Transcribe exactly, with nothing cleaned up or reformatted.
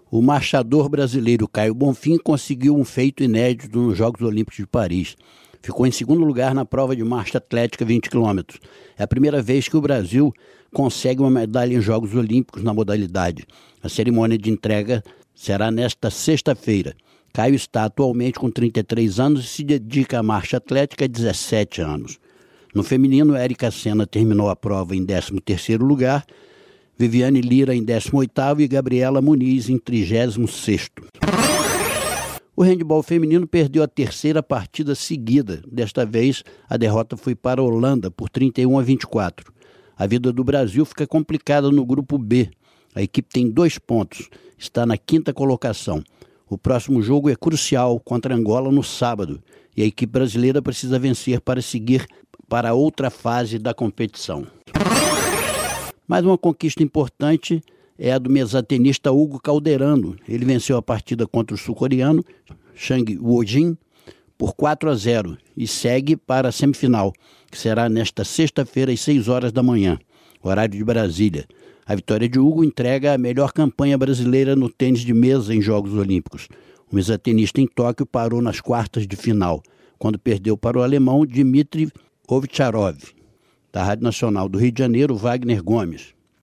O marchador brasileiro Caio Bonfim conseguiu um feito inédito nos Jogos Olímpicos de Paris. Ficou em segundo lugar na prova de marcha atlética vinte quilômetros. É a primeira vez que o Brasil consegue uma medalha em Jogos Olímpicos na modalidade. A cerimônia de entrega será nesta sexta-feira. Caio está atualmente com trinta e três anos e se dedica à marcha atlética há dezessete anos. No feminino, Érica Senna terminou a prova em décimo terceiro lugar, Viviane Lira em décimo oitavo e Gabriela Muniz em trigésimo sexto. O handebol feminino perdeu a terceira partida seguida. Desta vez, a derrota foi para a Holanda por trinta e um a vinte e quatro. A vida do Brasil fica complicada no grupo B. A equipe tem dois pontos, está na quinta colocação. O próximo jogo é crucial contra Angola no sábado e a equipe brasileira precisa vencer para seguir para outra fase da competição. Mais uma conquista importante é a do mesatenista Hugo Calderano. Ele venceu a partida contra o sul-coreano Chang Woo-jin por quatro a zero e segue para a semifinal, que será nesta sexta-feira às seis horas da manhã, horário de Brasília. A vitória de Hugo entrega a melhor campanha brasileira no tênis de mesa em Jogos Olímpicos. O mesatenista em Tóquio parou nas quartas de final, quando perdeu para o alemão Dmitry Ovtcharov. Da Rádio Nacional do Rio de Janeiro, Wagner Gomes.